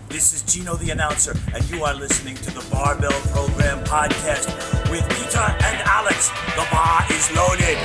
This is Gino the announcer, and you are listening to the Barbell Program podcast with Peter and Alex. The bar is loaded.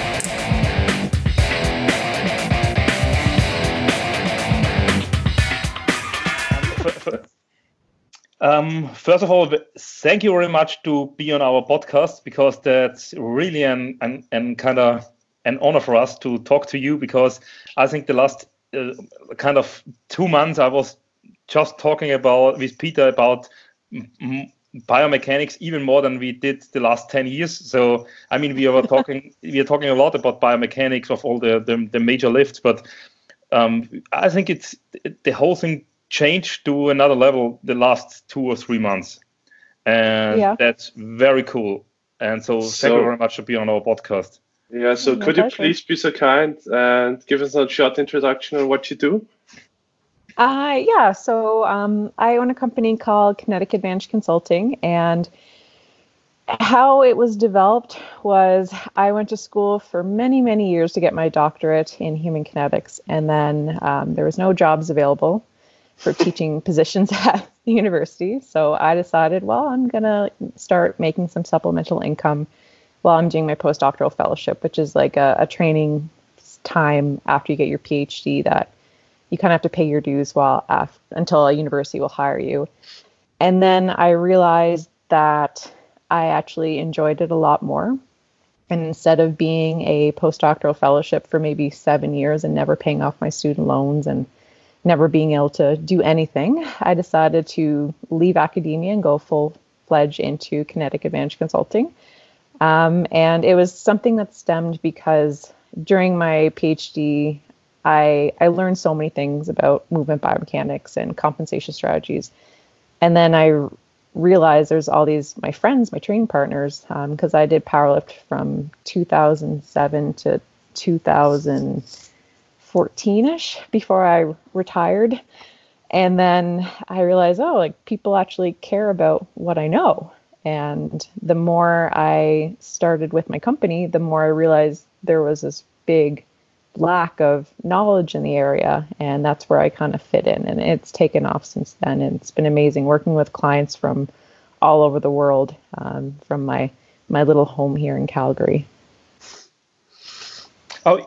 First of all, thank you very much to be on our podcast, because that's really an kind of an honor for us to talk to you, because I think the last kind of 2 months I was just talking with Peter about biomechanics even more than we did the last 10 years. So I mean, we are talking a lot about biomechanics of all the major lifts, but I think it's the whole thing changed to another level the last 2 or 3 months, and that's very cool. And so thank you very much for being on our podcast. Yeah, so could you please be so kind and give us a short introduction on what you do? So I own a company called Kinetic Advantage Consulting, and how it was developed was I went to school for many, many years to get my doctorate in human kinetics, and then there was no jobs available for teaching positions at the university. So I decided, well, I'm going to start making some supplemental income while I'm doing my postdoctoral fellowship, which is like a training time after you get your PhD that you kind of have to pay your dues until a university will hire you. And then I realized that I actually enjoyed it a lot more. And instead of being a postdoctoral fellowship for maybe 7 years and never paying off my student loans and never being able to do anything, I decided to leave academia and go full-fledged into Kinetic Advantage Consulting. And it was something that stemmed because during my PhD, I learned so many things about movement biomechanics and compensation strategies. And then I realized there's all these, my friends, my training partners, because I did powerlift from 2007 to 2014-ish before I retired. And then I realized, people actually care about what I know. And the more I started with my company, the more I realized there was this big lack of knowledge in the area, and that's where I kind of fit in, and it's taken off since then. And it's been amazing working with clients from all over the world, from my little home here in Calgary. Oh,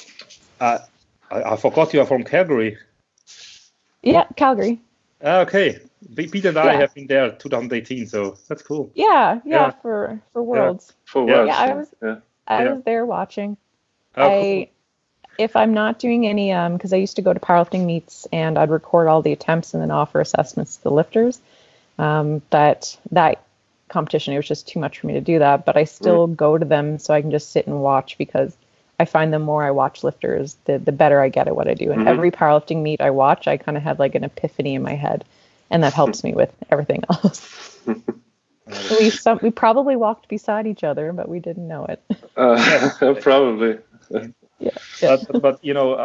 I forgot you are from Calgary. Yeah, Calgary. Okay, Peter and I have been there 2018, so that's cool. Yeah, for Worlds. For Worlds. Yeah, I was there watching. Cool. If I'm not doing any, because I used to go to powerlifting meets and I'd record all the attempts and then offer assessments to the lifters. But that competition, it was just too much for me to do that. But I still go to them so I can just sit and watch, because I find the more I watch lifters, the better I get at what I do. And every powerlifting meet I watch, I kind of have like an epiphany in my head, and that helps me with everything else. We probably walked beside each other, but we didn't know it. Probably. Yeah. But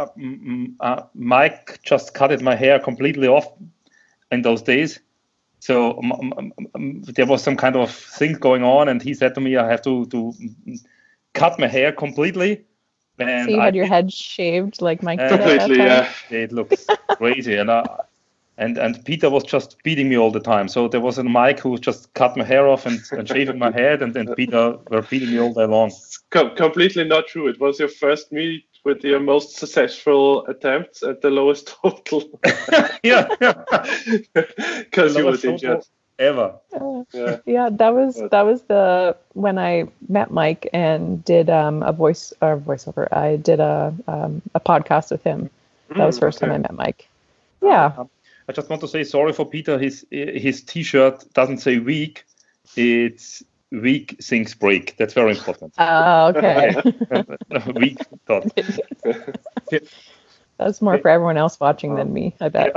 Mike just cutted my hair completely off in those days. So there was some kind of thing going on, and he said to me, I have to cut my hair completely. And so you had your head shaved like Mike did completely, at that time? Yeah. It looks crazy. And Peter was just beating me all the time. So there was a Mike who just cut my hair off and shaving my head, and then Peter were beating me all day long. Completely not true. It was your first meet with your most successful attempts at the lowest total. Yeah. Because you were injured. Ever. That was when I met Mike and did a voiceover. I did a podcast with him. That was the first time I met Mike. Yeah. I just want to say sorry for Peter. His T-shirt doesn't say weak. It's weak things break. That's very important. Okay. Weak thought. That's more for everyone else watching than me, I bet.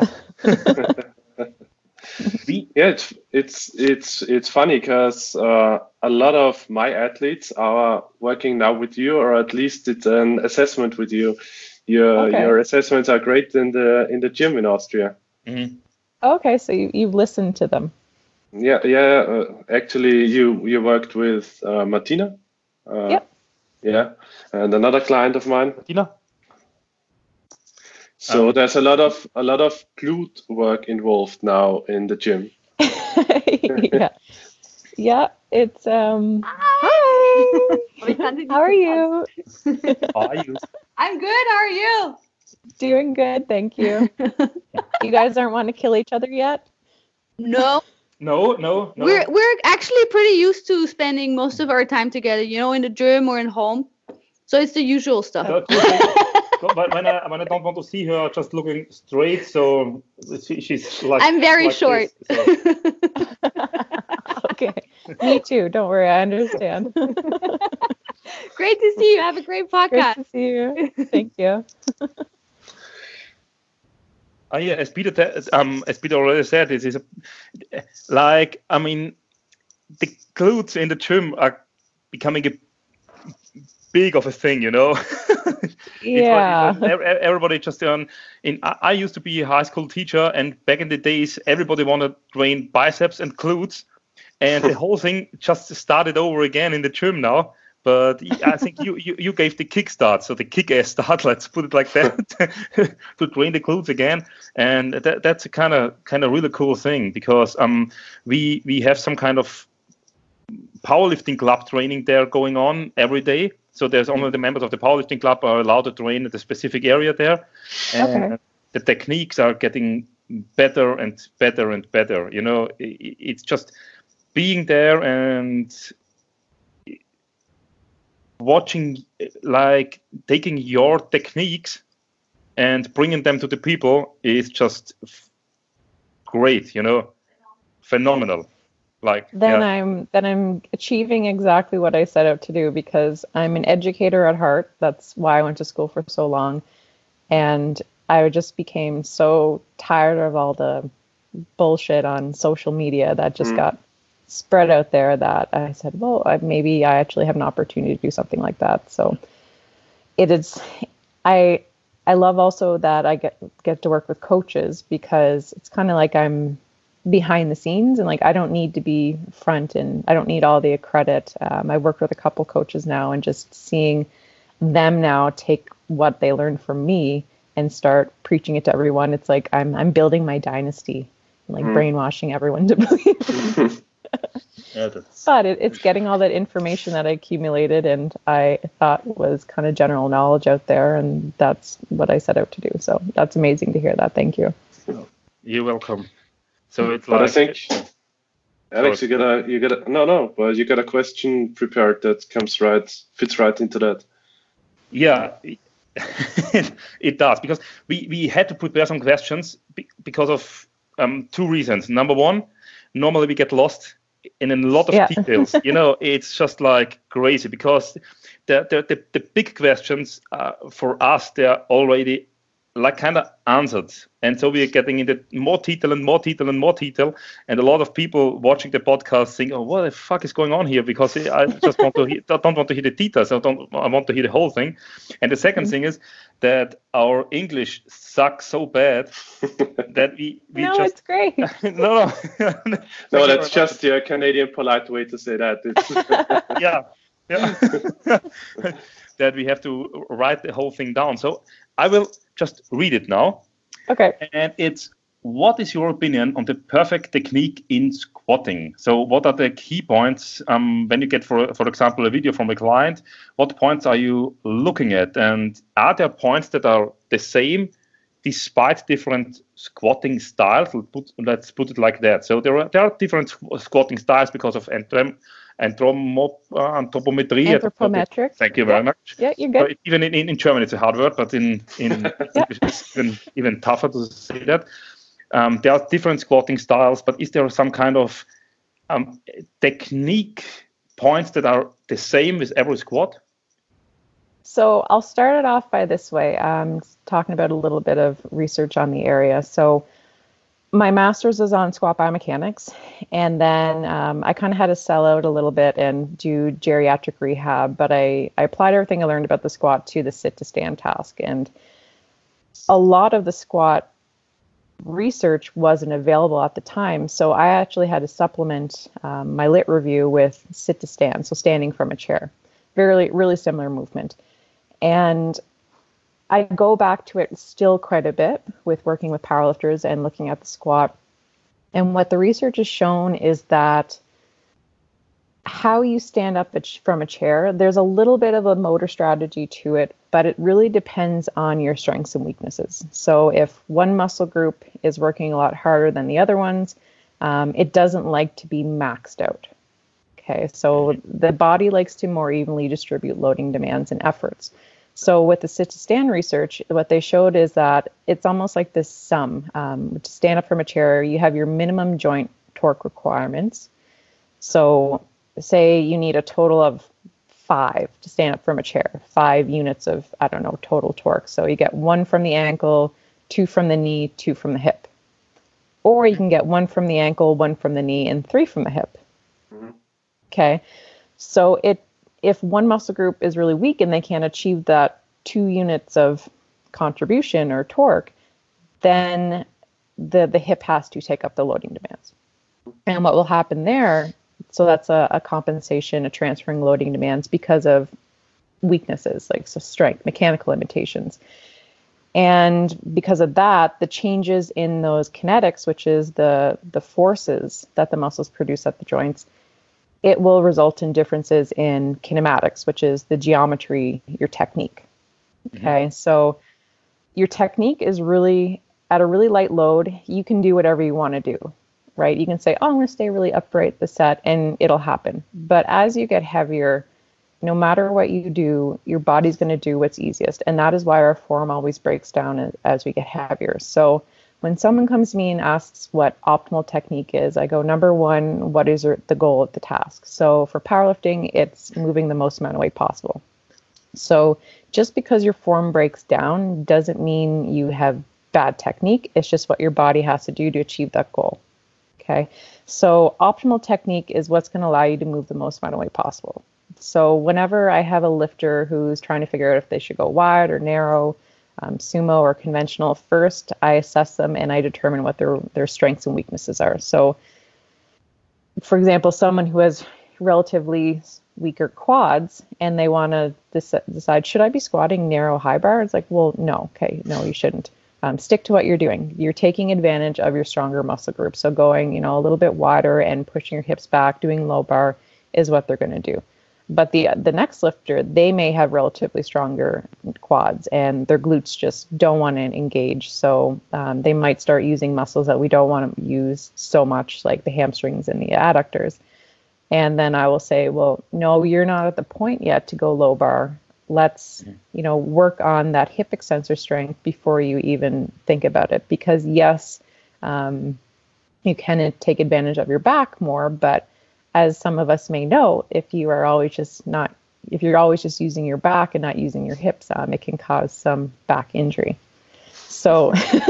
Yeah, it's funny because a lot of my athletes are working now with you, or at least it's an assessment with you. Your assessments are great in the gym in Austria. Mm-hmm. Okay, so you've listened to them. Yeah. Actually, you worked with Martina. Yep. Yeah, and another client of mine. Martina. So there's a lot of glute work involved now in the gym. Yeah, it's hi. How are you? How are you? I'm good. How are you? Doing good, thank you. You guys aren't wanting to kill each other yet? No. No. We're actually pretty used to spending most of our time together, in the gym or in home. So it's the usual stuff. When I don't want to see her just looking straight, so she's like. I'm very short. This, so. Okay, me too. Don't worry, I understand. Great to see you. Have a great podcast. Great to see you. Thank you. Yeah, as Peter already said, this is the glutes in the gym are becoming a big of a thing, Yeah. Everybody just I used to be a high school teacher, and back in the days, everybody wanted to train biceps and glutes, and the whole thing just started over again in the gym now. But I think you gave the kickstart, so the kick-ass start, let's put it like that, to train the glutes again, and that's a kind of really cool thing, because we have some kind of powerlifting club training there going on every day. So there's only the members of the powerlifting club are allowed to train at a specific area there, and the techniques are getting better and better and better. It's just being there and watching, like taking your techniques and bringing them to the people is just great, phenomenal. I'm achieving exactly what I set out to do, because I'm an educator at heart. That's why I went to school for so long, and I just became so tired of all the bullshit on social media that just got spread out there, that I said, well, maybe I actually have an opportunity to do something like that. So it is, I love also that I get to work with coaches, because it's kind of like I'm behind the scenes, and like I don't need to be front, and I don't need all the credit. I worked with a couple coaches now, and just seeing them now take what they learned from me and start preaching it to everyone. It's like I'm building my dynasty, like brainwashing everyone to believe. But it's getting all that information that I accumulated, and I thought was kind of general knowledge out there, and that's what I set out to do. So that's amazing to hear that. Thank you. You're welcome. So it's but I think, Alex, you got a question prepared that fits right into that. Yeah, it does, because we had to prepare some questions because of two reasons. Number one, normally we get lost in a lot of details. It's just like crazy, because the big questions for us, they're already like kind of answered, and so we're getting into more detail and more detail and more detail, and a lot of people watching the podcast think, oh, what the fuck is going on here, because I just don't want to hear the details. I want to hear the whole thing. And the second thing is that our English sucks so bad that we no, it's great. no, that's just your Canadian polite way to say that. yeah. That we have to write the whole thing down. So I will just read it now. Okay. And it's, what is your opinion on the perfect technique in squatting? So what are the key points when you get, for example, a video from a client? What points are you looking at? And are there points that are the same despite different squatting styles? Let's put it like that. So there are different squatting styles because of anthropometric. Thank you very much. Yeah, you're good. Even in German, it's a hard word, but in English, it's even tougher to say that. There are different squatting styles, but is there some kind of technique points that are the same with every squat? So I'll start it off by this way. Talking about a little bit of research on the area. So my master's is on squat biomechanics, and then I kind of had to sell out a little bit and do geriatric rehab, but I applied everything I learned about the squat to the sit to stand task. And a lot of the squat research wasn't available at the time, so I actually had to supplement my lit review with sit to stand, so standing from a chair. Really similar movement. And I go back to it still quite a bit with working with powerlifters and looking at the squat. And what the research has shown is that how you stand up from a chair, there's a little bit of a motor strategy to it, but it really depends on your strengths and weaknesses. So if one muscle group is working a lot harder than the other ones, it doesn't like to be maxed out. Okay, so the body likes to more evenly distribute loading demands and efforts. So with the sit to stand research, what they showed is that it's almost like this sum. To stand up from a chair, you have your minimum joint torque requirements. So say you need a total of 5 to stand up from a chair, 5 units of, total torque. So you get 1 from the ankle, 2 from the knee, 2 from the hip. Or you can get 1 from the ankle, 1 from the knee, and 3 from the hip. Okay, so if one muscle group is really weak and they can't achieve that 2 units of contribution or torque, then the hip has to take up the loading demands. And what will happen there, so that's a compensation, a transferring loading demands because of weaknesses, like so strength, mechanical limitations. And because of that, the changes in those kinetics, which is the forces that the muscles produce at the joints, it will result in differences in kinematics, which is the geometry, your technique. Okay, so your technique is really, at a really light load, you can do whatever you want to do, right? You can say, oh, I'm going to stay really upright this set, and it'll happen. But as you get heavier, no matter what you do, your body's going to do what's easiest. And that is why our form always breaks down as we get heavier. So when someone comes to me and asks what optimal technique is, I go, number one, what is the goal of the task? So for powerlifting, it's moving the most amount of weight possible. So just because your form breaks down doesn't mean you have bad technique. It's just what your body has to do to achieve that goal. Okay. So optimal technique is what's going to allow you to move the most amount of weight possible. So whenever I have a lifter who's trying to figure out if they should go wide or narrow, sumo or conventional, first I assess them and I determine what their strengths and weaknesses are. So for example, someone who has relatively weaker quads and they want to decide, should I be squatting narrow high bar? It's like, well, no. Okay, no, you shouldn't. Stick to what you're doing. You're taking advantage of your stronger muscle group. So going, a little bit wider and pushing your hips back, doing low bar is what they're going to do. But the next lifter, they may have relatively stronger quads and their glutes just don't want to engage. So they might start using muscles that we don't want to use so much, like the hamstrings and the adductors. And then I will say, well, no, you're not at the point yet to go low bar. Let's, work on that hip extensor strength before you even think about it. Because yes, you can take advantage of your back more, but as some of us may know, if you're always just using your back and not using your hips, it can cause some back injury. So,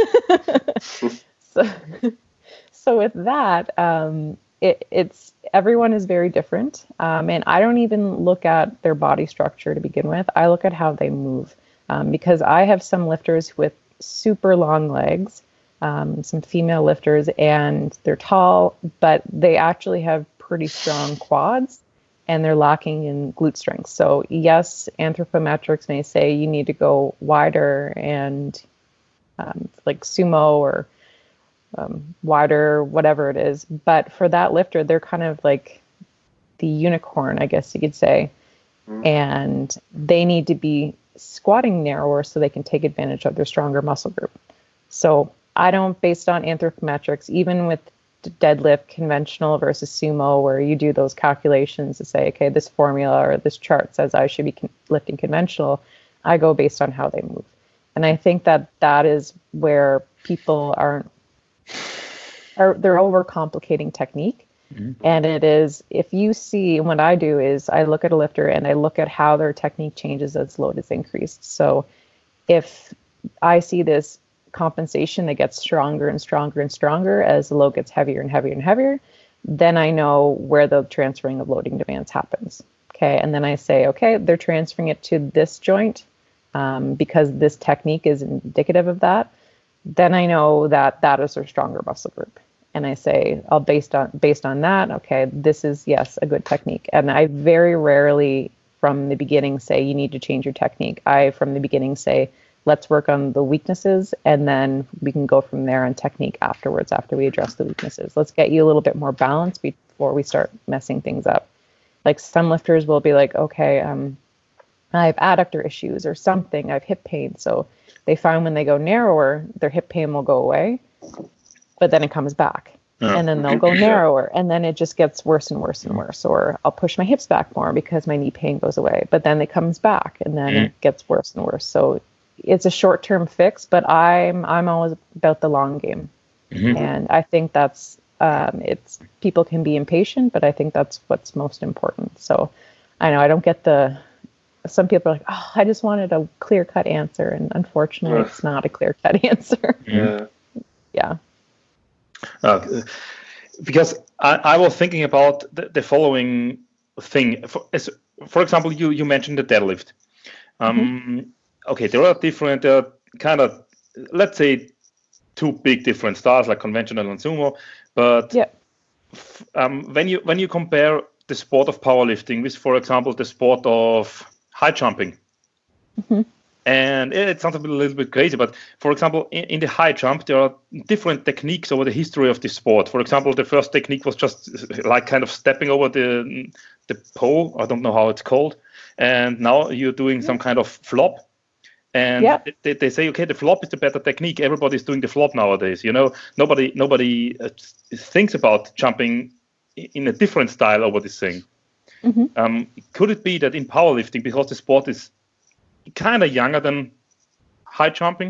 so with that, it's everyone is very different, and I don't even look at their body structure to begin with. I look at how they move, because I have some lifters with super long legs, some female lifters, and they're tall, but they actually have pretty strong quads and they're lacking in glute strength. So yes, anthropometrics may say you need to go wider and like sumo or wider, whatever it is. But for that lifter, they're kind of like the unicorn, I guess you could say. And they need to be squatting narrower so they can take advantage of their stronger muscle group. So I don't, based on anthropometrics, even with deadlift conventional versus sumo, where you do those calculations to say, okay, this formula or this chart says I should be lifting conventional, I go based on how they move. And I think that is where people they're overcomplicating technique. And it is, if you see, what I do is I look at a lifter and I look at how their technique changes as load is increased. So if I see this compensation that gets stronger and stronger and stronger as the load gets heavier and heavier and heavier, then I know where the transferring of loading demands happens. Okay, and then I say, okay, they're transferring it to this joint because this technique is indicative of that. Then I know that is their stronger muscle group. And I say, based on that, okay, this is, yes, a good technique. And I very rarely from the beginning say you need to change your technique. I from the beginning say let's work on the weaknesses, and then we can go from there on technique afterwards, after we address the weaknesses. Let's get you a little bit more balance before we start messing things up. Like some lifters will be like, okay, I have adductor issues or something, I have hip pain. So they find when they go narrower, their hip pain will go away, but then it comes back. And then they'll go narrower, and then it just gets worse and worse and worse. Or I'll push my hips back more because my knee pain goes away, but then it comes back, and then it gets worse and worse. So it's a short-term fix, but I'm always about the long game. And I think that's it's people can be impatient, but I think that's what's most important. So I know I don't get some people are like, oh, I just wanted a clear-cut answer, and unfortunately, it's not a clear-cut answer. Yeah. Because I was thinking about the following thing. For example, you mentioned the deadlift. Okay, there are different kind of, let's say, two big different styles like conventional and sumo. But when you compare the sport of powerlifting with, for example, the sport of high jumping, and it sounds a little bit crazy, but for example, in the high jump, there are different techniques over the history of this sport. For example, the first technique was just like kind of stepping over the pole. I don't know how it's called. And now you're doing some kind of flop. And they say, okay, the flop is the better technique. Everybody's doing the flop nowadays. You know, nobody thinks about jumping in a different style over this thing. Could it be that in powerlifting, because the sport is kind of younger than high jumping,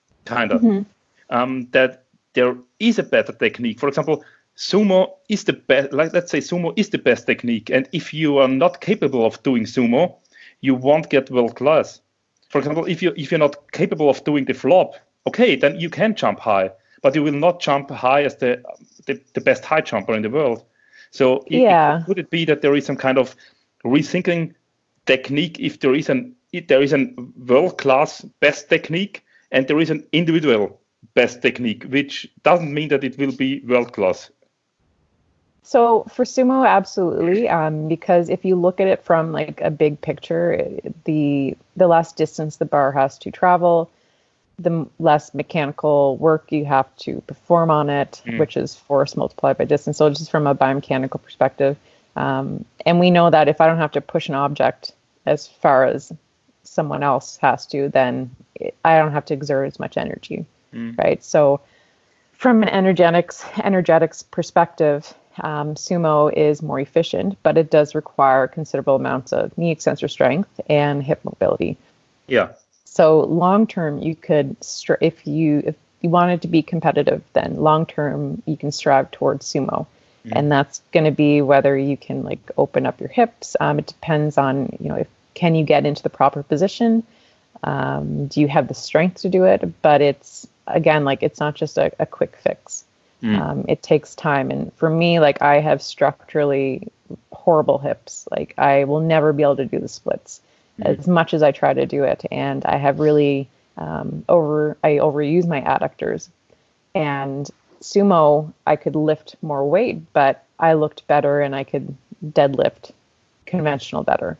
that there is a better technique? For example, sumo is the best. Like, let's say sumo is the best technique, and if you are not capable of doing sumo, you won't get world class. For example, if you're not capable of doing the flop, okay, then you can jump high, but you will not jump high as the best high jumper in the world. So could it be that there is some kind of rethinking technique if there is a world-class best technique and there is an individual best technique, which doesn't mean that it will be world-class? So for sumo, absolutely, because if you look at it from like a big picture, the less distance the bar has to travel, the less mechanical work you have to perform on it, which is force multiplied by distance. So just from a biomechanical perspective, and we know that if I don't have to push an object as far as someone else has to, then I don't have to exert as much energy, right? So from an energetics perspective, sumo is more efficient, but it does require considerable amounts of knee extensor strength and hip mobility. Yeah. So long term, you could, if you wanted to be competitive, then long term you can strive towards sumo, and that's going to be whether you can like open up your hips. It depends on can you get into the proper position. Do you have the strength to do it? But it's again like it's not just a quick fix. It takes time, and for me, like I have structurally horrible hips. Like I will never be able to do the splits as much as I try to do it, and I have really overuse my adductors. And sumo, I could lift more weight, but I looked better, and I could deadlift conventional better.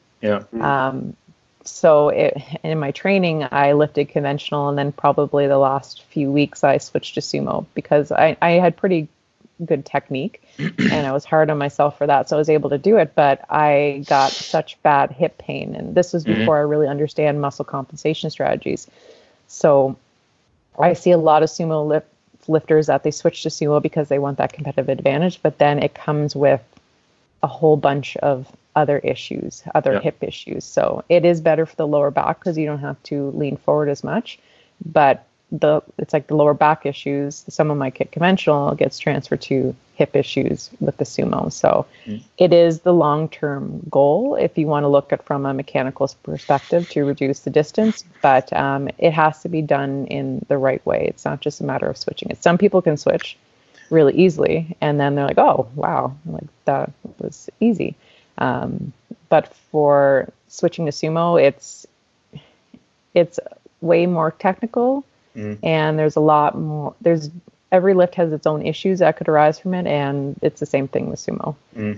So in my training, I lifted conventional, and then probably the last few weeks I switched to sumo because I had pretty good technique, and I was hard on myself for that. So I was able to do it, but I got such bad hip pain, and this was before I really understand muscle compensation strategies. So I see a lot of sumo lifters that they switch to sumo because they want that competitive advantage, but then it comes with a whole bunch of other issues, hip issues. So it is better for the lower back because you don't have to lean forward as much. But it's like the lower back issues, some of my conventional gets transferred to hip issues with the sumo. So it is the long-term goal if you want to look at from a mechanical perspective to reduce the distance, but it has to be done in the right way. It's not just a matter of switching it. Some people can switch really easily, and then they're like, oh, wow, like that was easy. But for switching to sumo, it's way more technical, and there's a lot more. Every lift has its own issues that could arise from it, and it's the same thing with sumo.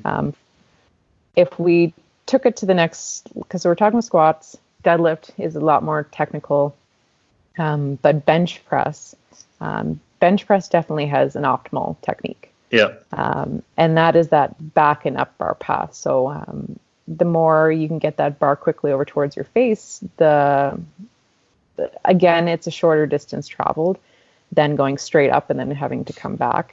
If we took it to the next, because we're talking squats, deadlift is a lot more technical. But bench press definitely has an optimal technique. Yeah. And that is that back and up bar path. So the more you can get that bar quickly over towards your face, again, it's a shorter distance traveled than going straight up and then having to come back.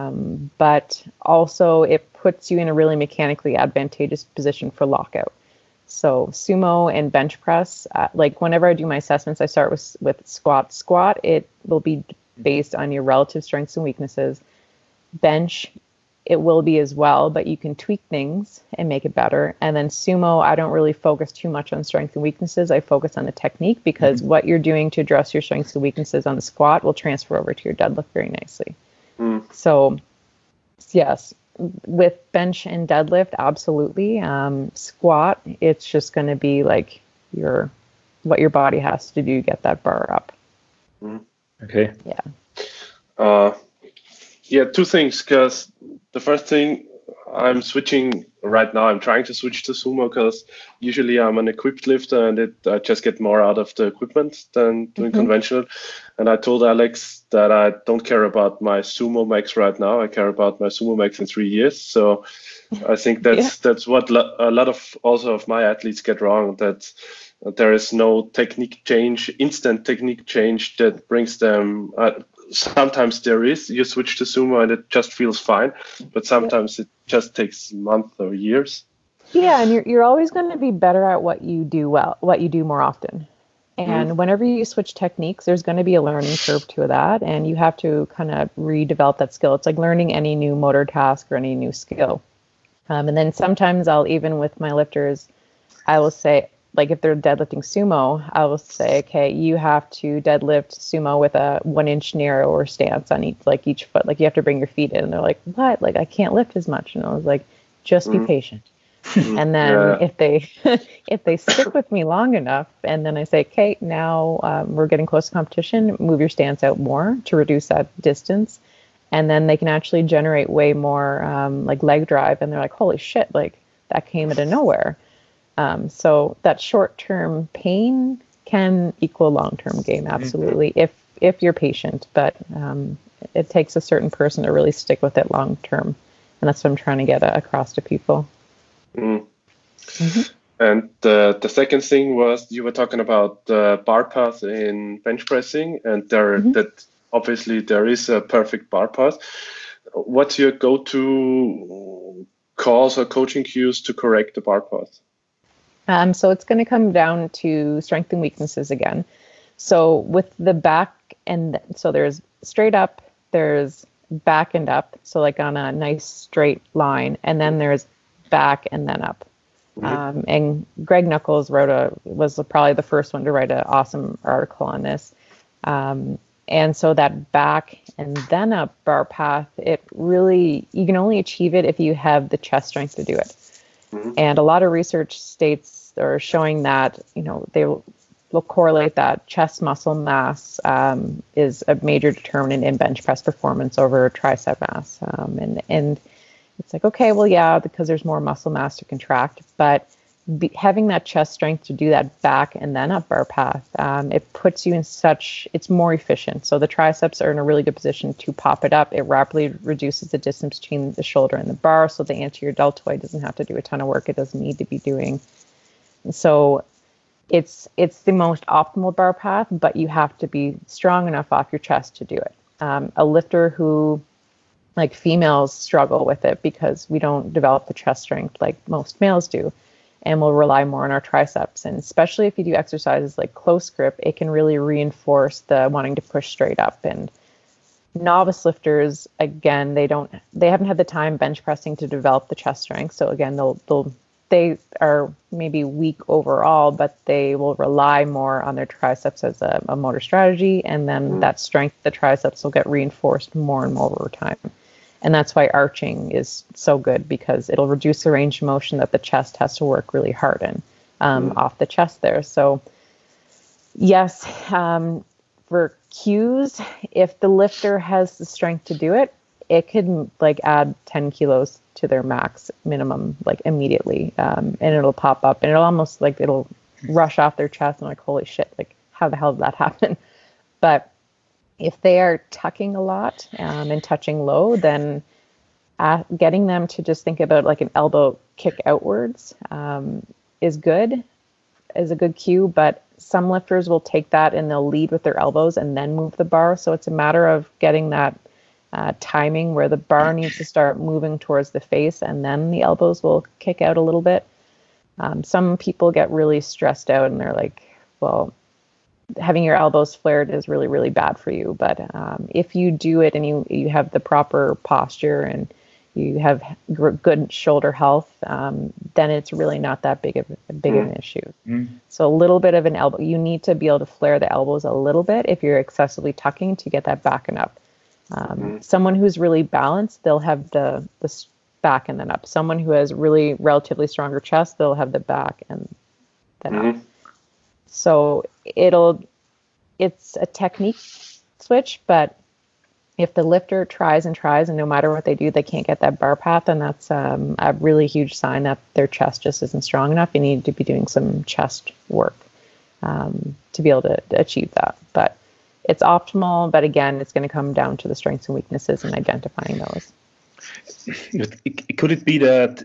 But also it puts you in a really mechanically advantageous position for lockout. So sumo and bench press, like whenever I do my assessments, I start with squat. Squat, it will be based on your relative strengths and weaknesses. Bench, it will be as well, but you can tweak things and make it better. And then sumo, I don't really focus too much on strengths and weaknesses. I focus on the technique, because what you're doing to address your strengths and weaknesses on the squat will transfer over to your deadlift very nicely. So yes, with bench and deadlift, absolutely. Squat, it's just going to be like what your body has to do to get that bar up. Okay. Yeah. Yeah, two things, because the first thing, I'm switching right now. I'm trying to switch to sumo because usually I'm an equipped lifter and I just get more out of the equipment than doing conventional. And I told Alex that I don't care about my sumo max right now. I care about my sumo max in 3 years. So I think that's what a lot of my athletes get wrong, that there is no technique change, instant technique change that brings them. Sometimes there is, you switch to sumo and it just feels fine, but sometimes it just takes months or years. Yeah, and you're always going to be better at what you do what you do more often. And whenever you switch techniques, there's going to be a learning curve to that, and you have to kind of redevelop that skill. It's like learning any new motor task or any new skill. And then sometimes even with my lifters, I will say, like if they're deadlifting sumo, I will say, okay, you have to deadlift sumo with a 1 inch narrower stance on each foot. Like you have to bring your feet in. And they're like, what? Like I can't lift as much. And I was like, just be patient. And then if they stick with me long enough, and then I say, okay, now we're getting close to competition, move your stance out more to reduce that distance. And then they can actually generate way more like leg drive. And they're like, holy shit, like that came out of nowhere. So that short-term pain can equal long-term gain, absolutely, if you're patient. But it takes a certain person to really stick with it long-term, and that's what I'm trying to get across to people. And the second thing was, you were talking about the bar path in bench pressing, and that obviously there is a perfect bar path. What's your go-to calls or coaching cues to correct the bar path? So it's going to come down to strength and weaknesses again. So with the back, so there's straight up, there's back and up, so like on a nice straight line, and then there's back and then up. And Greg Nuckols was probably the first one to write an awesome article on this. And so that back and then up bar path, you can only achieve it if you have the chest strength to do it. And a lot of research states are showing that, they will correlate that chest muscle mass is a major determinant in bench press performance over tricep mass. And it's like, okay, well, yeah, because there's more muscle mass to contract, but having that chest strength to do that back and then up bar path, it puts you in it's more efficient. So the triceps are in a really good position to pop it up. It rapidly reduces the distance between the shoulder and the bar, so the anterior deltoid doesn't have to do a ton of work it doesn't need to be doing. So it's the most optimal bar path, but you have to be strong enough off your chest to do it. A lifter who, like females, struggle with it because we don't develop the chest strength like most males do, and we'll rely more on our triceps. And especially if you do exercises like close grip, it can really reinforce the wanting to push straight up. And novice lifters, again, they haven't had the time bench pressing to develop the chest strength. So again, they are maybe weak overall, but they will rely more on their triceps as a motor strategy. And then that strength, the triceps will get reinforced more and more over time. And that's why arching is so good, because it'll reduce the range of motion that the chest has to work really hard in off the chest there. So yes, for cues, if the lifter has the strength to do it, it could like add 10 kilos to their max minimum, like immediately. And it'll pop up and it'll almost like it'll rush off their chest and like, holy shit, like how the hell did that happen? But if they are tucking a lot and touching low, then getting them to just think about like an elbow kick outwards is a good cue. But some lifters will take that and they'll lead with their elbows and then move the bar. So it's a matter of getting that timing where the bar needs to start moving towards the face and then the elbows will kick out a little bit. Some people get really stressed out and they're like, well, having your elbows flared is really, really bad for you. But if you do it and you have the proper posture and you have good shoulder health, then it's really not that big of an issue. So a little bit of an elbow, you need to be able to flare the elbows a little bit if you're excessively tucking to get that back and up. Someone who's really balanced, they'll have the back and then up. Someone who has really relatively stronger chest, they'll have the back and then up. So it's a technique switch, but if the lifter tries and no matter what they do, they can't get that bar path, then that's a really huge sign that their chest just isn't strong enough. You need to be doing some chest work to be able to achieve that. But it's optimal, but again, it's going to come down to the strengths and weaknesses and identifying those. Could it be that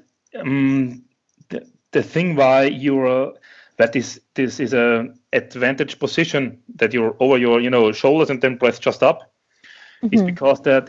the thing why you're that this is a advantage position that you're over your shoulders and then press just up is because that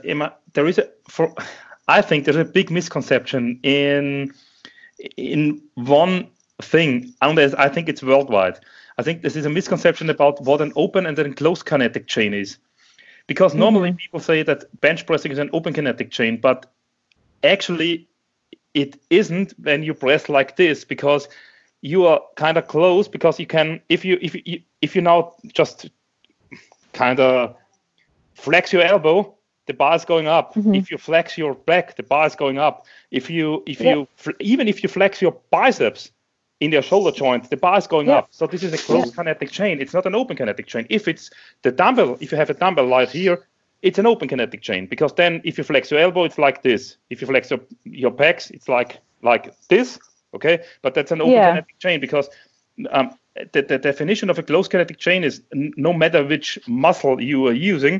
I think there's a big misconception in one thing, and I think it's worldwide. I think this is a misconception about what an open and then closed kinetic chain is, because normally people say that bench pressing is an open kinetic chain, but actually it isn't when you press like this, because you are kind of close, because you can, if you now just kind of flex your elbow, the bar is going up. If you flex your back, the bar is going up. Even if you flex your biceps in your shoulder joint, the bar is going up. So this is a closed kinetic chain. It's not an open kinetic chain. If it's the dumbbell, if you have a dumbbell right here, it's an open kinetic chain, because then if you flex your elbow, it's like this. If you flex your pecs, it's like this. Okay, but that's an open kinetic chain, because the definition of a closed kinetic chain is no matter which muscle you are using,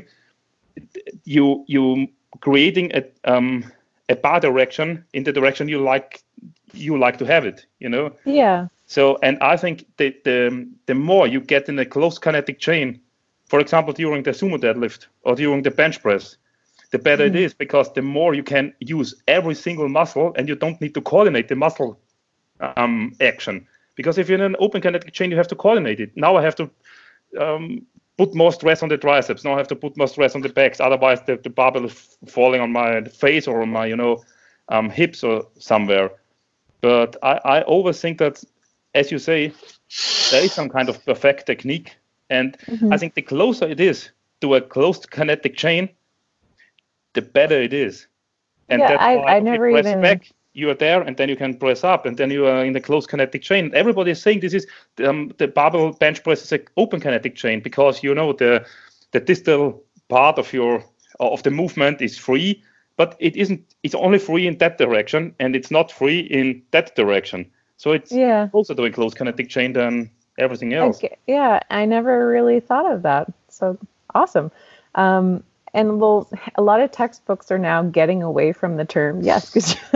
you creating a bar direction in the direction you like to have it. Yeah. So, and I think the more you get in a closed kinetic chain, for example, during the sumo deadlift or during the bench press, the better it is, because the more you can use every single muscle and you don't need to coordinate the muscle action. Because if you're in an open kinetic chain, you have to coordinate it. Now I have to put more stress on the triceps. Now I have to put more stress on the backs. Otherwise, the barbell is falling on my face or on my hips or somewhere. But I always think that, as you say, there is some kind of perfect technique. And I think the closer it is to a closed kinetic chain, the better it is. And that's why I never press even back, you are there, and then you can press up, and then you are in the closed kinetic chain. Everybody is saying this is the barbell bench press is an open kinetic chain, because the distal part of the movement is free, but it isn't. It's only free in that direction, and it's not free in that direction. So it's also doing closed kinetic chain than everything else. Okay. Yeah, I never really thought of that. So awesome. And a lot of textbooks are now getting away from the term. Yes,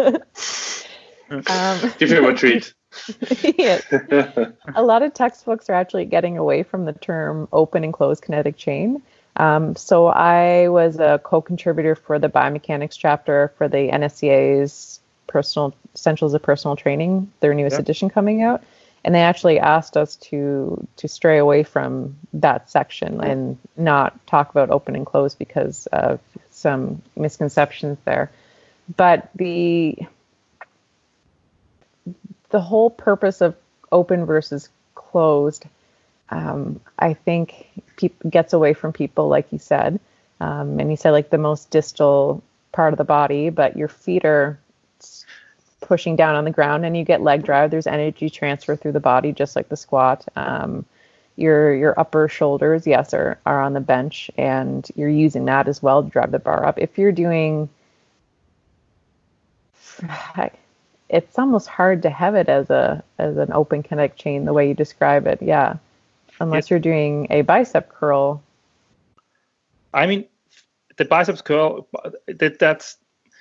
give him a treat. A lot of textbooks are actually getting away from the term open and closed kinetic chain. So I was a co-contributor for the biomechanics chapter for the NSCA's Essentials of Personal Training, their newest edition coming out. And they actually asked us to stray away from that section and not talk about open and closed because of some misconceptions there. But the whole purpose of open versus closed, I think gets away from people, like you said. And you said like the most distal part of the body, but your feet are pushing down on the ground and you get leg drive. There's energy transfer through the body, just like the squat. Your upper shoulders, yes, are on the bench, and you're using that as well to drive the bar up. If you're doing, it's almost hard to have it as an open kinetic chain the way you describe it. Yeah, unless you're doing a bicep curl, I mean, the biceps curl, that's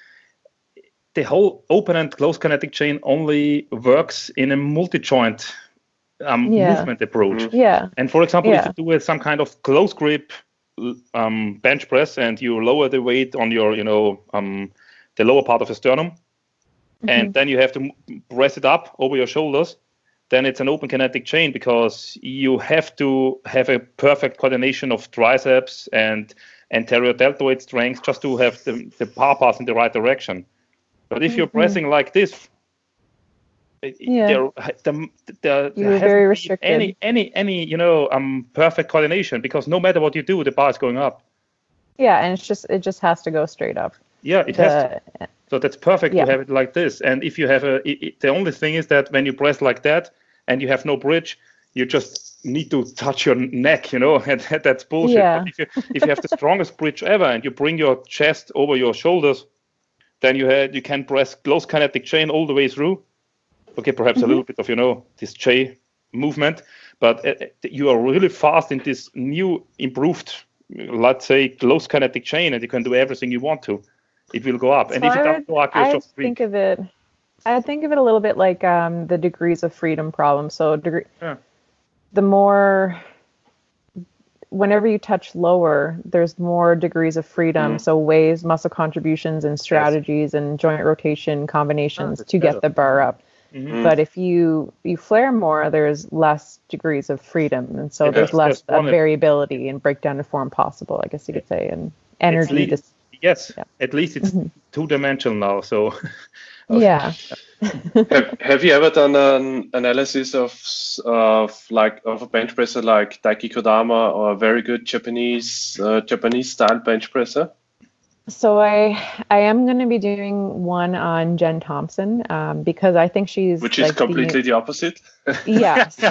the whole open and closed kinetic chain only works in a multi-joint movement approach. Yeah. And for example, if you do some kind of close grip bench press and you lower the weight on your, the lower part of the sternum, and then you have to press it up over your shoulders, then it's an open kinetic chain because you have to have a perfect coordination of triceps and anterior deltoid strength just to have the power pass in the right direction. But if you're pressing like this, you're very restricted. Any perfect coordination, because no matter what you do, the bar is going up. Yeah, and it just has to go straight up. Yeah, it has to. So that's perfect to have it like this. And if you have the only thing is that when you press like that and you have no bridge, you just need to touch your neck, and that's bullshit. Yeah. But if you have the strongest bridge ever and you bring your chest over your shoulders, then you can press close kinetic chain all the way through. Okay, perhaps a little bit of, this J movement, but you are really fast in this new improved, let's say, close kinetic chain, and you can do everything you want to. It will go up. So and if it doesn't go up, you're just think of it a little bit like the degrees of freedom problem. So the more, whenever you touch lower, there's more degrees of freedom. So ways, muscle contributions, and strategies and joint rotation combinations to get the bar up. But if you flare more, there's less degrees of freedom, and so there's less variability and breakdown of form possible, I guess you could say, and energy. At least it's two-dimensional now. So yeah. Have you ever done an analysis of a bench presser like Daiki Kodama or a very good Japanese style bench presser? So I am going to be doing one on Jen Thompson because I think she's which is completely the opposite. Yeah. So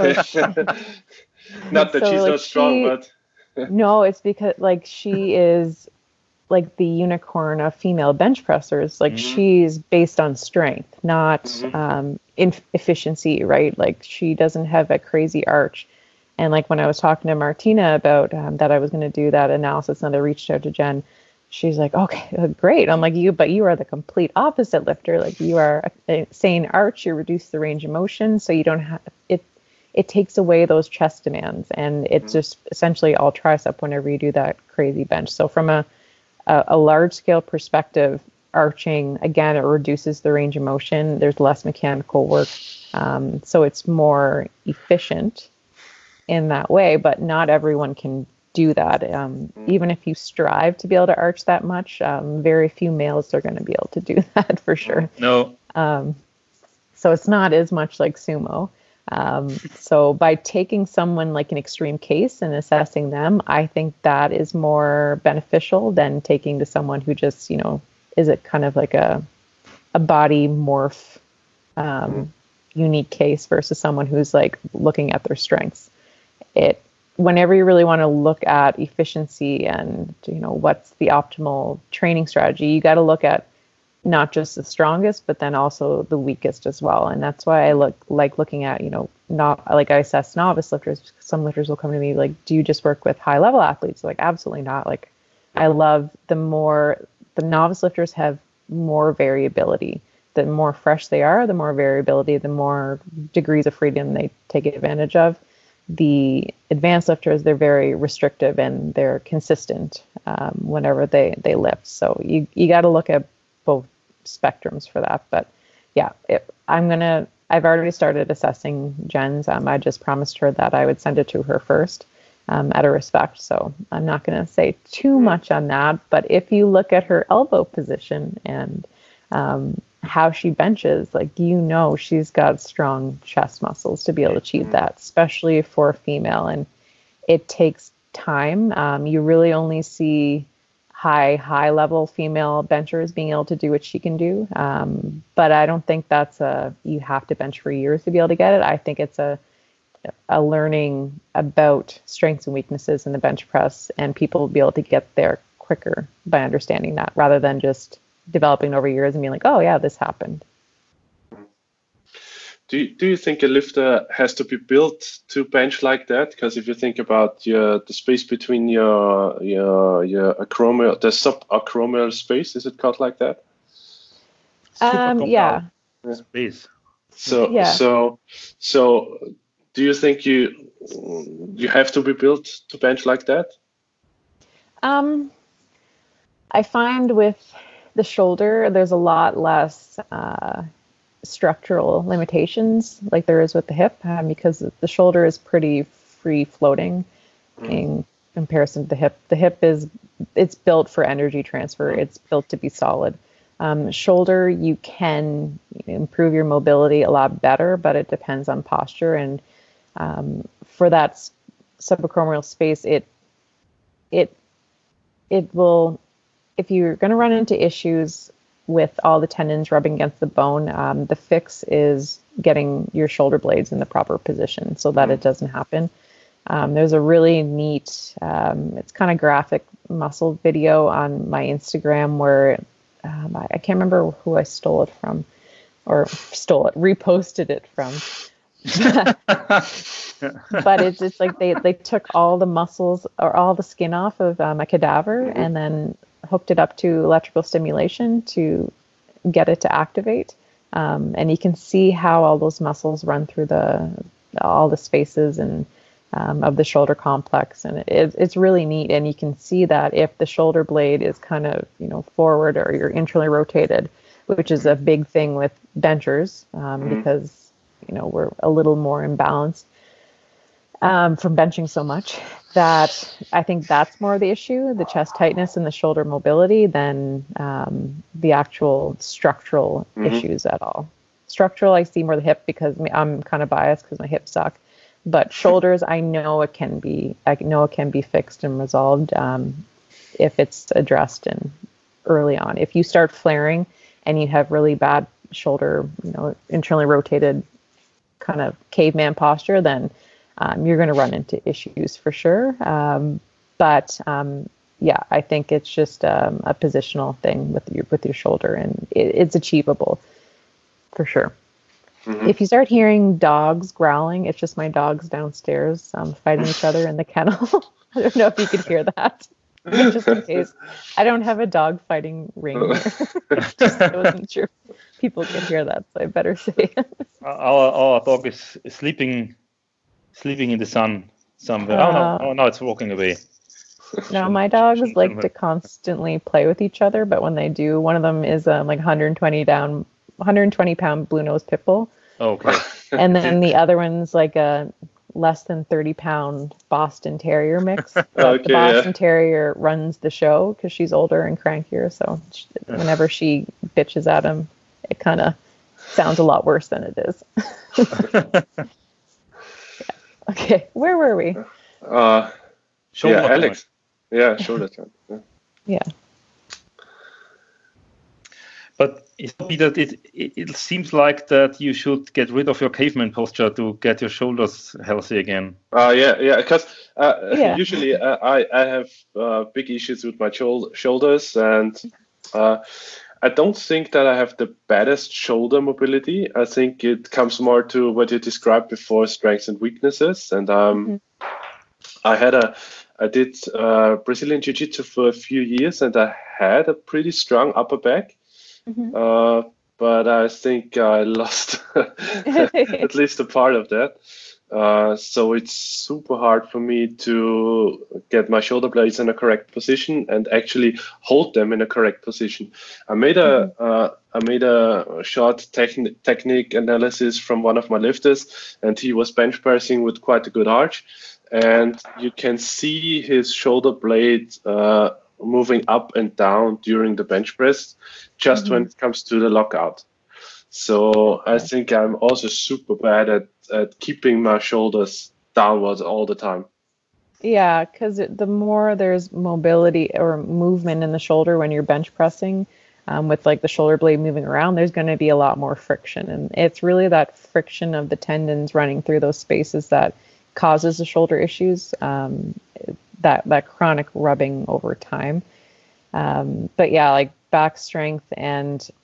not that she's not strong, but no, it's because she is like the unicorn of female bench pressers. She's based on strength, not efficiency, right? Like she doesn't have a crazy arch. And like when I was talking to Martina about that I was going to do that analysis and I reached out to Jen, she's like, okay, great. I'm like, but you are the complete opposite lifter. Like you are saying arch, you reduce the range of motion. So you don't have it. It takes away those chest demands, and it's just essentially all tricep whenever you do that crazy bench. So from a large scale perspective, arching, again, it reduces the range of motion. There's less mechanical work. So it's more efficient in that way, but not everyone can do that. Even if you strive to be able to arch that much, very few males are going to be able to do that for sure. No. So it's not as much like sumo. So by taking someone like an extreme case and assessing them, I think that is more beneficial than taking to someone who just, is it kind of like a body morph unique case versus someone who's like looking at their strengths. Whenever you really want to look at efficiency and, what's the optimal training strategy, you got to look at not just the strongest, but then also the weakest as well. And that's why I looking at, I assess novice lifters. Some lifters will come to me like, do you just work with high level athletes? Like, absolutely not. Like, I love the novice lifters have more variability. The more fresh they are, the more variability, the more degrees of freedom they take advantage of. The advanced lifters, they're very restrictive and they're consistent whenever they lift. So you got to look at both spectrums for that. But yeah, I've already started assessing Jen's. I just promised her that I would send it to her first out of respect. So I'm not going to say too much on that. But if you look at her elbow position and how she benches, she's got strong chest muscles to be able to achieve that, especially for a female. And it takes time. You really only see high level female benchers being able to do what she can do. But I don't think that's you have to bench for years to be able to get it. I think it's a learning about strengths and weaknesses in the bench press, and people will be able to get there quicker by understanding that rather than just developing over years and being like, oh yeah, this happened. do you think a lifter has to be built to bench like that? Because if you think about the space between your acromial, the subacromial space, is it called like that? Yeah. Space. So do you think you have to be built to bench like that? I find with the shoulder, there's a lot less structural limitations like there is with the hip, because the shoulder is pretty free floating in comparison to the hip. The hip it's built for energy transfer. It's built to be solid. Shoulder, you can improve your mobility a lot better, but it depends on posture. And for that subacromial space, it will, if you're going to run into issues with all the tendons rubbing against the bone, the fix is getting your shoulder blades in the proper position so that it doesn't happen. There's a really neat, it's kind of graphic muscle video on my Instagram where I can't remember who I stole it from, reposted it from. But it's like they took all the muscles or all the skin off of a cadaver and then hooked it up to electrical stimulation to get it to activate. And you can see how all those muscles run through all the spaces and of the shoulder complex. And it's really neat. And you can see that if the shoulder blade is kind of, forward or you're internally rotated, which is a big thing with benchers, because, we're a little more imbalanced from benching so much, that I think that's more of the issue, the chest tightness and the shoulder mobility, than the actual structural issues at all. Structural, I see more the hip because I'm kind of biased because my hips suck. But shoulders, I know it can be fixed and resolved if it's addressed early on. If you start flaring and you have really bad shoulder, internally rotated kind of caveman posture, then you're going to run into issues for sure. But I think it's just a positional thing with your shoulder, and it's achievable for sure. If you start hearing dogs growling, it's just my dogs downstairs fighting each other in the kennel. I don't know if you could hear that. Just in case. I don't have a dog fighting ring here. I wasn't sure people could hear that, so I better say it. Our dog is sleeping in the sun somewhere. No, it's walking away. No, my dogs like to constantly play with each other, but when they do, one of them is like 120-pound blue nose pit bull. Okay. And then the other one's like a less than 30-pound Boston Terrier mix. The Boston Terrier runs the show because she's older and crankier. So whenever she bitches at him, it kind of sounds a lot worse than it is. Okay, where were we? Alex. Yeah, shoulder time. Yeah. But it seems like that you should get rid of your caveman posture to get your shoulders healthy again. Because usually I have big issues with my shoulders, and I don't think that I have the baddest shoulder mobility. I think it comes more to what you described before, strengths and weaknesses. And I did Brazilian Jiu-Jitsu for a few years, and I had a pretty strong upper back. But I think I lost at least a part of that. So it's super hard for me to get my shoulder blades in a correct position and actually hold them in a correct position. I made a short technique analysis from one of my lifters, and he was bench pressing with quite a good arch, and you can see his shoulder blade moving up and down during the bench press, just when it comes to the lockout. So I think I'm also super bad at keeping my shoulders downwards all the time. Yeah, because the more there's mobility or movement in the shoulder when you're bench pressing, with like the shoulder blade moving around, there's going to be a lot more friction. And it's really that friction of the tendons running through those spaces that causes the shoulder issues, that chronic rubbing over time. But yeah, like back strength and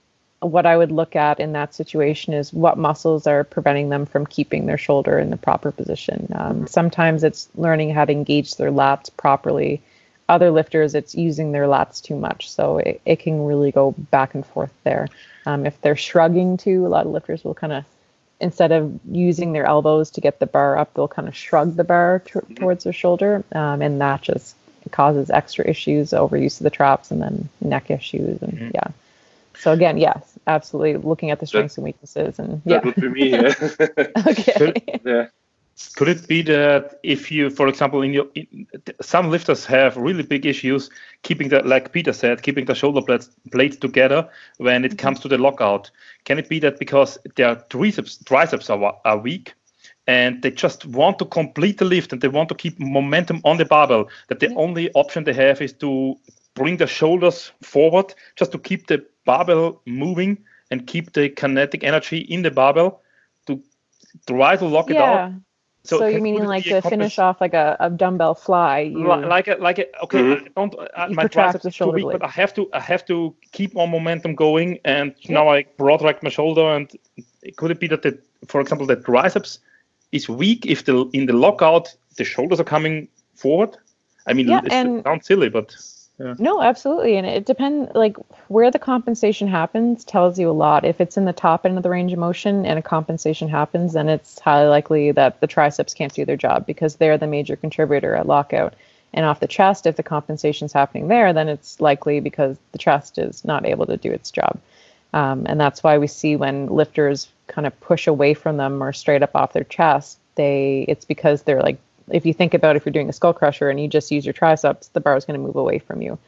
what I would look at in that situation is what muscles are preventing them from keeping their shoulder in the proper position. Sometimes it's learning how to engage their lats properly. Other lifters, it's using their lats too much. So it can really go back and forth there. If they're shrugging too, a lot of lifters will kind of, instead of using their elbows to get the bar up, they'll kind of shrug the bar towards their shoulder. And that just causes extra issues, overuse of the traps, and then neck issues. And yeah. So again, yes, absolutely looking at the strengths and weaknesses. And that would be me. Yeah. Okay. Could it be that if you, for example, some lifters have really big issues keeping the, like Peter said, keeping the shoulder blades together when it comes to the lockout? Can it be that because their triceps are weak and they just want to complete the lift and they want to keep momentum on the barbell, that the only option they have is to bring the shoulders forward just to keep the barbell moving and keep the kinetic energy in the barbell to try to lock it out? So you meaning like to finish off like a dumbbell fly? Okay. I don't. My triceps is too weak, but I have to keep on momentum going. And now I protract my shoulder. And could it be that for example, the triceps is weak if in the lockout the shoulders are coming forward? I mean, it sounds silly, but. Yeah. No, absolutely. And it depends, like where the compensation happens tells you a lot. If it's in the top end of the range of motion and a compensation happens, then it's highly likely that the triceps can't do their job because they're the major contributor at lockout. And off the chest, if the compensation's happening there, then it's likely because the chest is not able to do its job. And that's why we see when lifters kind of push away from them or straight up off their chest, it's because they're like, if you think about if you're doing a skull crusher and you just use your triceps, the bar is going to move away from you.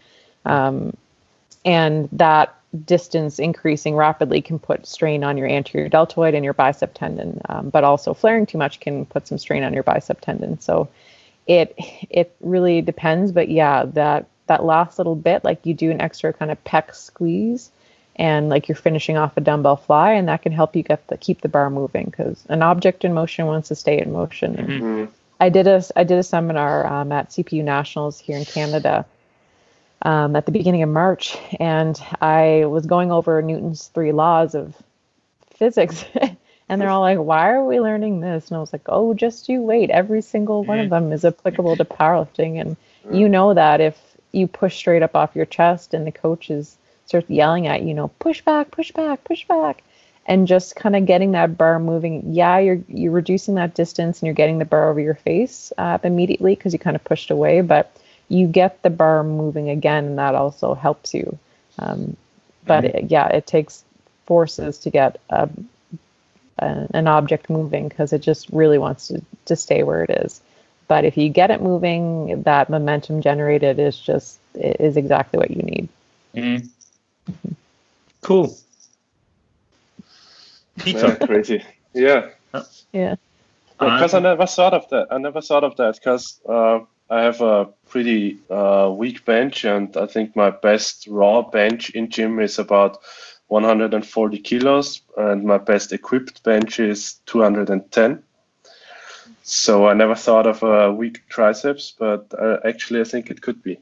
And that distance increasing rapidly can put strain on your anterior deltoid and your bicep tendon, but also flaring too much can put some strain on your bicep tendon. So it really depends. But yeah, that last little bit, like you do an extra kind of pec squeeze and like you're finishing off a dumbbell fly, and that can help you keep the bar moving because an object in motion wants to stay in motion. Mm-hmm. I did a seminar at CPU Nationals here in Canada at the beginning of March, and I was going over Newton's 3 laws of physics, and they're all like, "Why are we learning this?" And I was like, "Oh, just you wait. Every single one of them is applicable to powerlifting, and you know that if you push straight up off your chest and the coach starts yelling at you, push back, push back, push back." And just kind of getting that bar moving. Yeah, you're reducing that distance and you're getting the bar over your face immediately because you kind of pushed away, but you get the bar moving again, and that also helps you. But it takes forces to get an object moving because it just really wants to stay where it is. But if you get it moving, that momentum generated is exactly what you need. Mm-hmm. Cool. Peter. Yeah, crazy. Yeah. Yeah. Because I never thought of that because I have a pretty weak bench, and I think my best raw bench in gym is about 140 kilos, and my best equipped bench is 210. So I never thought of a weak triceps, but actually I think it could be.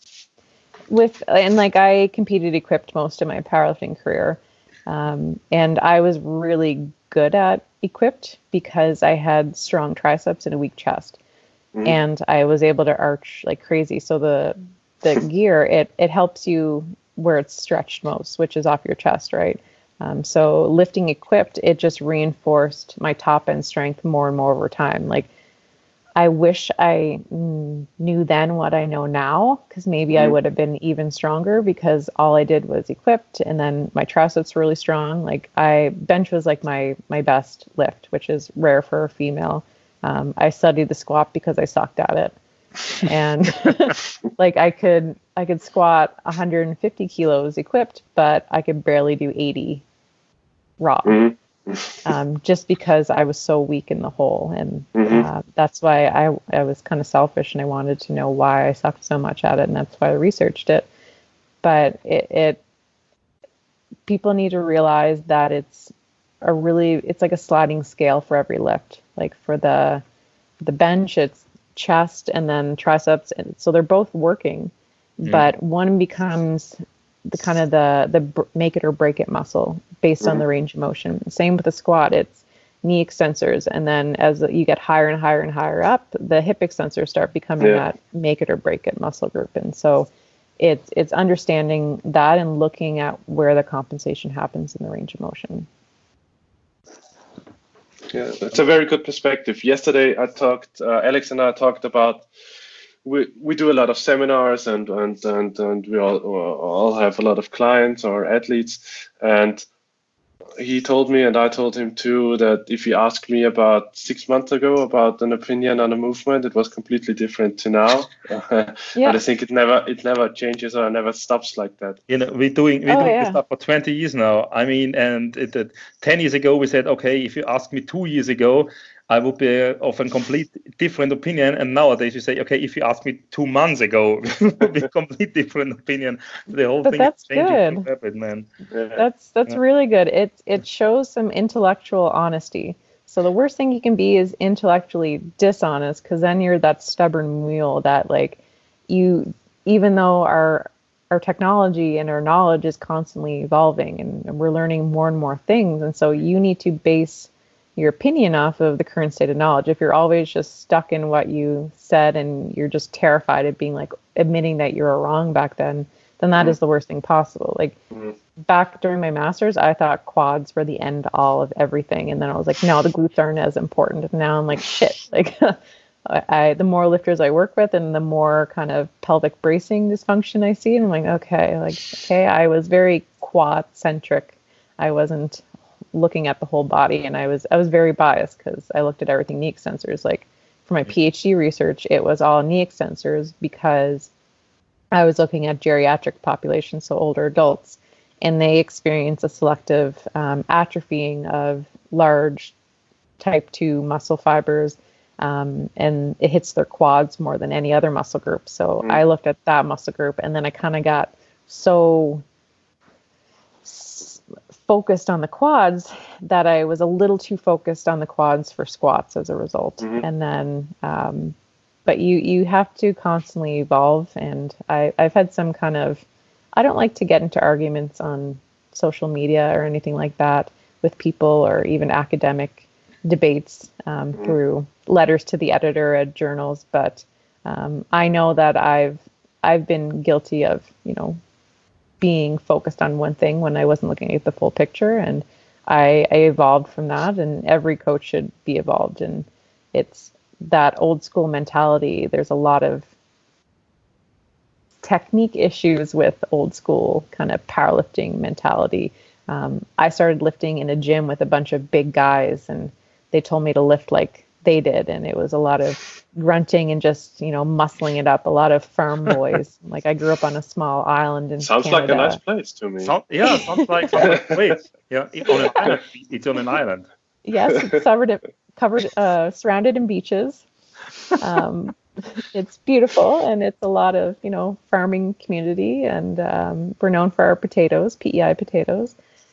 I competed equipped most of my powerlifting career. And I was really good at equipped because I had strong triceps and a weak chest. And I was able to arch like crazy. So the gear, it helps you where it's stretched most, which is off your chest, right? So lifting equipped, it just reinforced my top end strength more and more over time. Like I wish I knew then what I know now, because maybe I would have been even stronger because all I did was equipped, and then my triceps were really strong. Like bench was like my best lift, which is rare for a female. I studied the squat because I sucked at it, and like I could squat 150 kilos equipped, but I could barely do 80 raw. Just because I was so weak in the hole. And that's why I was kind of selfish and I wanted to know why I sucked so much at it. And that's why I researched it. But people need to realize that it's like a sliding scale for every lift. Like for the bench, it's chest and then triceps. And so they're both working, but one becomes the kind of the make it or break it muscle based on the range of motion. Same with the squat. It's knee extensors, and then as you get higher and higher and higher up, the hip extensors start becoming that make it or break it muscle group. And so it's understanding that and looking at where the compensation happens in the range of motion. Yeah, that's a very good perspective. Yesterday, Alex and I talked about, we do a lot of seminars and we all have a lot of clients or athletes, and he told me, and I told him too, that if he asked me about 6 months ago about an opinion on a movement, it was completely different to now. But I think it never changes or never stops like that. We're doing this stuff for 20 years now. I mean, and 10 years ago we said, okay, if you asked me 2 years ago, I would be of a complete different opinion. And nowadays you say, okay, if you asked me 2 months ago, it would be a complete different opinion. The whole thing is changing rapid, man. Yeah. That's really good. It shows some intellectual honesty. So the worst thing you can be is intellectually dishonest, because then you're that stubborn mule that, like, even though our technology and our knowledge is constantly evolving and we're learning more and more things. And so you need to base your opinion off of the current state of knowledge. If you're always just stuck in what you said and you're just terrified of being like admitting that you were wrong back then that is the worst thing possible. Like back during my master's, I thought quads were the end all of everything. And then I was like, no, the glutes aren't as important. And now I'm like, shit, like the more lifters I work with and the more kind of pelvic bracing dysfunction I see. And I'm like, okay, I was very quad centric. I wasn't looking at the whole body, and I was very biased because I looked at everything knee extensors. Like for my PhD research, it was all knee extensors because I was looking at geriatric populations, so older adults, and they experience a selective atrophying of large type 2 muscle fibers, and it hits their quads more than any other muscle group. So I looked at that muscle group, and then I kind of got so focused on the quads that I was a little too focused on the quads for squats as a result. And then, but you have to constantly evolve. And I've had some kind of, I don't like to get into arguments on social media or anything like that with people, or even academic debates through letters to the editor at journals. But I know that I've been guilty of, being focused on one thing when I wasn't looking at the full picture, and I evolved from that, and every coach should be evolved. And it's that old school mentality. There's a lot of technique issues with old school kind of powerlifting mentality. I started lifting in a gym with a bunch of big guys, and they told me to lift like they did, and it was a lot of grunting and just muscling it up, a lot of farm boys. Like I grew up on a small island in Canada. Like a nice place to me. Sounds like a place. Yeah, it's on an island. Yes, it's covered surrounded in beaches. It's beautiful, and it's a lot of farming community, and we're known for our potatoes, PEI potatoes.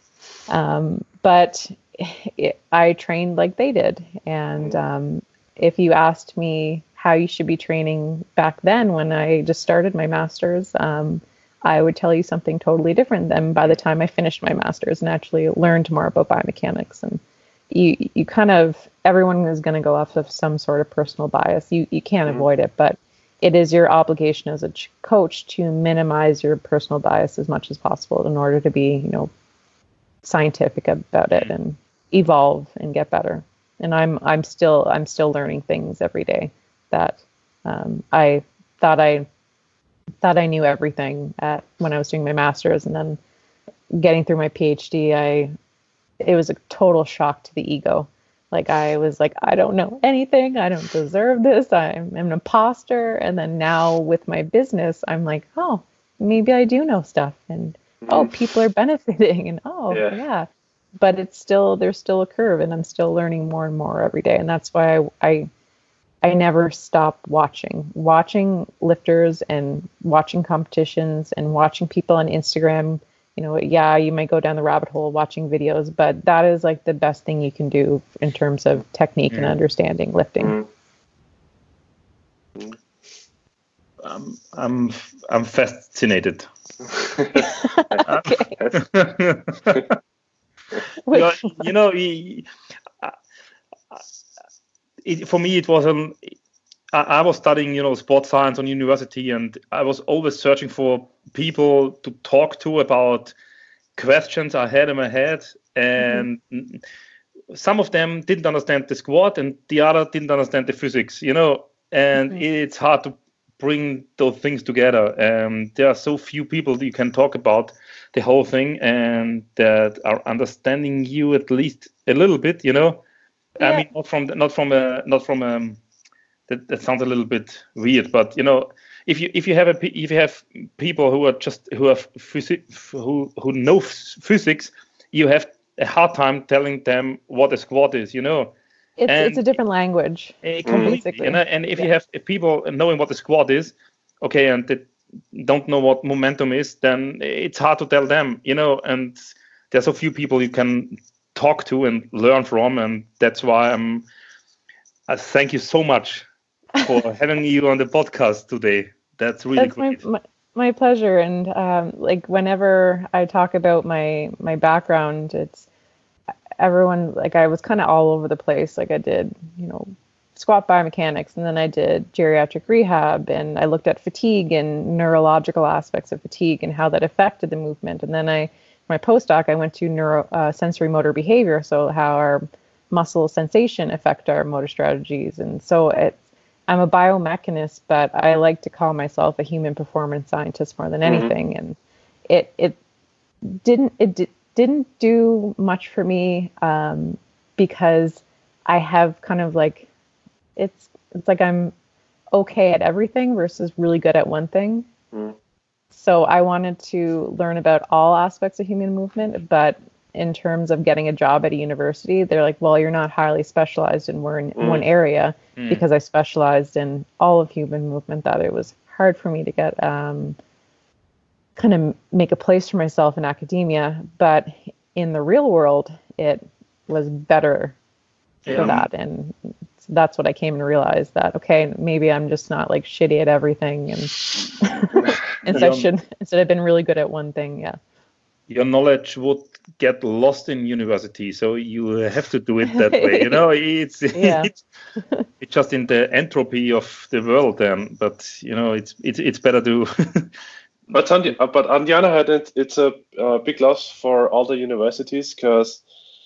But I trained like they did. And if you asked me how you should be training back then, when I just started my master's, I would tell you something totally different than by the time I finished my master's and actually learned more about biomechanics. And you kind of, everyone is going to go off of some sort of personal bias. You can't avoid it, but it is your obligation as a coach to minimize your personal bias as much as possible in order to be, scientific about it and evolve and get better. And I'm still learning things every day that I thought I knew everything when I was doing my master's, and then getting through my PhD, it was a total shock to the ego. Like I was like, I don't know anything. I don't deserve this. I'm an imposter. And then now with my business, I'm like, oh, maybe I do know stuff, and oh, people are benefiting, and yeah. But there's still a curve, and I'm still learning more and more every day. And that's why I never stop watching lifters and watching competitions and watching people on Instagram. You might go down the rabbit hole watching videos, but that is like the best thing you can do in terms of technique and understanding lifting. I'm fascinated. For me, it was I was studying, sports science on university, and I was always searching for people to talk to about questions I had in my head, and some of them didn't understand the squat, and the other didn't understand the physics, and it's hard to bring those things together. There are so few people that you can talk about the whole thing and that are understanding you at least a little bit, Yeah. I mean, that sounds a little bit weird, but if you have people who know physics, you have a hard time telling them what a squat is, It's a different language. Completely. And if you have people knowing what the squat is, okay, and they don't know what momentum is, then it's hard to tell them, and there's so few people you can talk to and learn from, and that's why I thank you so much for having you on the podcast today. That's really great. My pleasure. And whenever I talk about my background, it's everyone, I was kind of all over the place. I did, squat biomechanics, and then I did geriatric rehab, and I looked at fatigue and neurological aspects of fatigue and how that affected the movement. And then my postdoc, I went to sensory motor behavior, so how our muscle sensation affect our motor strategies. And so I'm a biomechanist, but I like to call myself a human performance scientist more than anything. And it didn't do much for me because I have kind of it's like I'm okay at everything versus really good at one thing. So I wanted to learn about all aspects of human movement, but in terms of getting a job at a university, they're like, well, you're not highly specialized in one area, because I specialized in all of human movement, that it was hard for me to get kind of make a place for myself in academia. But in the real world, it was better for that. And that's what I came to realize, that, okay, maybe I'm just not shitty at everything, and instead I've been really good at one thing. Yeah. Your knowledge would get lost in university, so you have to do it that way. It's just in the entropy of the world then, but it's better to. But on the other hand, it's a big loss for all the universities, because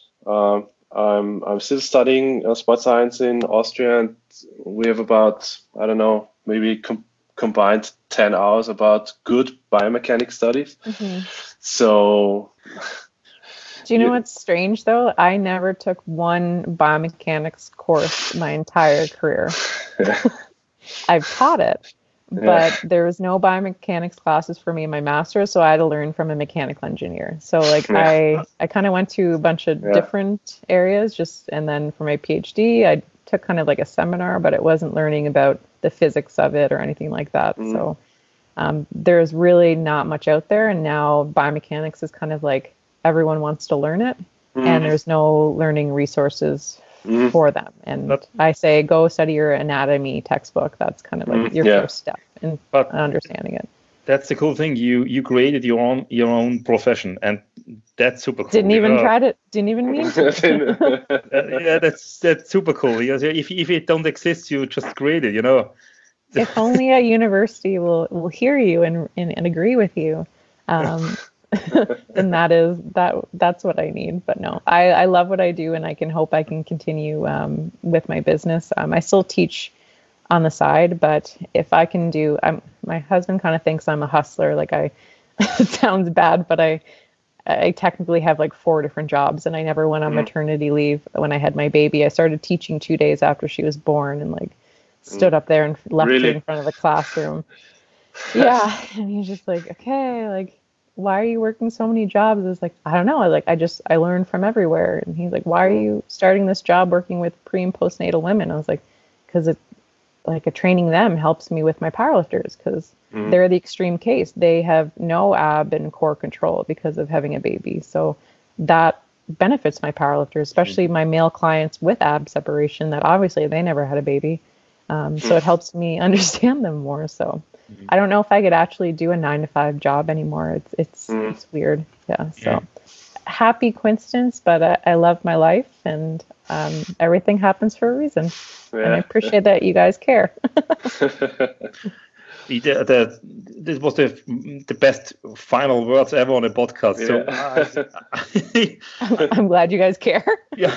I'm still studying sports science in Austria, and we have about, I don't know, maybe combined 10 hours about good biomechanics studies. So do you know what's strange though? I never took one biomechanics course my entire career. I've taught it, but there was no biomechanics classes for me in my master's, so I had to learn from a mechanical engineer. So I kind of went to a bunch of different areas, and then for my PhD, I took kind of a seminar, but it wasn't learning about the physics of it or anything like that. So there's really not much out there, and now biomechanics is kind of everyone wants to learn it, and there's no learning resources for them. And I say, go study your anatomy textbook. That's kind of your first step in understanding it. That's the cool thing. You created your own profession, and that's super cool. Didn't even mean to. That's super cool. Because if it don't exist, you just create it. If only a university will hear you and agree with you. Then that's what I need. But no, I love what I do, and I hope I can continue with my business. I still teach on the side, but if I can do, my husband kind of thinks I'm a hustler. It sounds bad, but I technically have 4 different jobs, and I never went on maternity leave when I had my baby. I started teaching 2 days after she was born, and stood up there and lectured in front of the classroom. Yeah, and he's just okay, why are you working so many jobs? I was I don't know. I learn from everywhere. And he's why are you starting this job working with pre and postnatal women? I was because it training them helps me with my powerlifters, because they're the extreme case. They have no ab and core control because of having a baby. So that benefits my powerlifters, especially my male clients with ab separation, that obviously they never had a baby. So it helps me understand them more. So I don't know if I could actually do a 9-to-5 job anymore. It's weird. Yeah. So happy coincidence, but I love my life, and everything happens for a reason. Yeah. And I appreciate that you guys care. This was the best final words ever on a podcast. Yeah. So I'm glad you guys care. Yeah.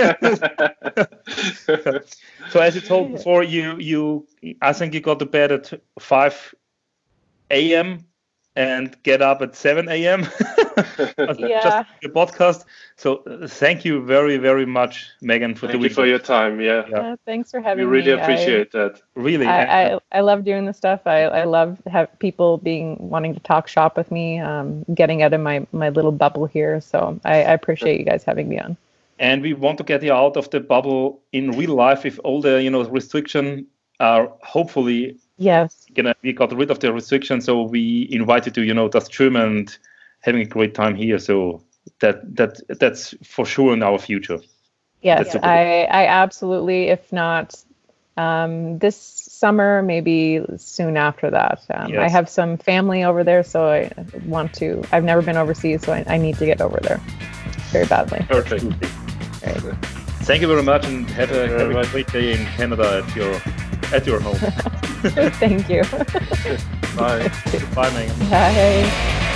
So as you told before, I think you got to bed at 5 a.m. and get up at 7 a.m. Just the podcast. So thank you very, very much, Megan, for Thank you for your time. Yeah. Thanks for having me. We really appreciate that. Really, I love doing this stuff. I love people wanting to talk shop with me, getting out of my little bubble here. So I appreciate you guys having me on. And we want to get you out of the bubble in real life if all the restrictions are hopefully. Yes. We got rid of the restrictions, so we invite you to das German and having a great time here. So that's for sure in our future. Yes, I absolutely. If not this summer, maybe soon after that. Yes. I have some family over there, so I want to. I've never been overseas, so I need to get over there very badly. Perfect. Right. Thank you very much, and have a great day in Canada at your home. Thank you. Bye. Bye, Megan. Bye.